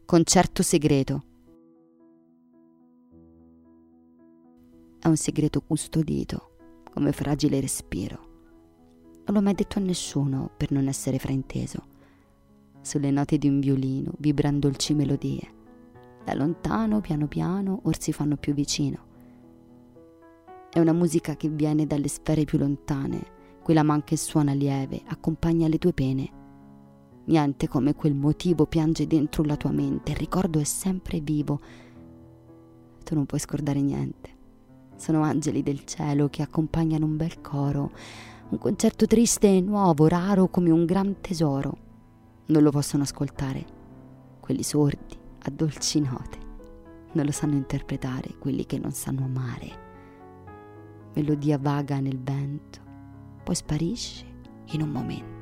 Concerto segreto. È un segreto custodito, come fragile respiro. Non l'ho mai detto a nessuno per non essere frainteso. Sulle note di un violino vibran dolci melodie. Da lontano, piano piano, or si fanno più vicino. È una musica che viene dalle sfere più lontane, quella man che suona lieve, accompagna le tue pene. Niente come quel motivo piange dentro la tua mente, il ricordo è sempre vivo. Tu non puoi scordare niente. Sono angeli del cielo che accompagnano un bel coro, un concerto triste e nuovo, raro come un gran tesoro. Non lo possono ascoltare quelli sordi a dolci note, non lo sanno interpretare quelli che non sanno amare. Melodia vaga nel vento, poi sparisce in un momento.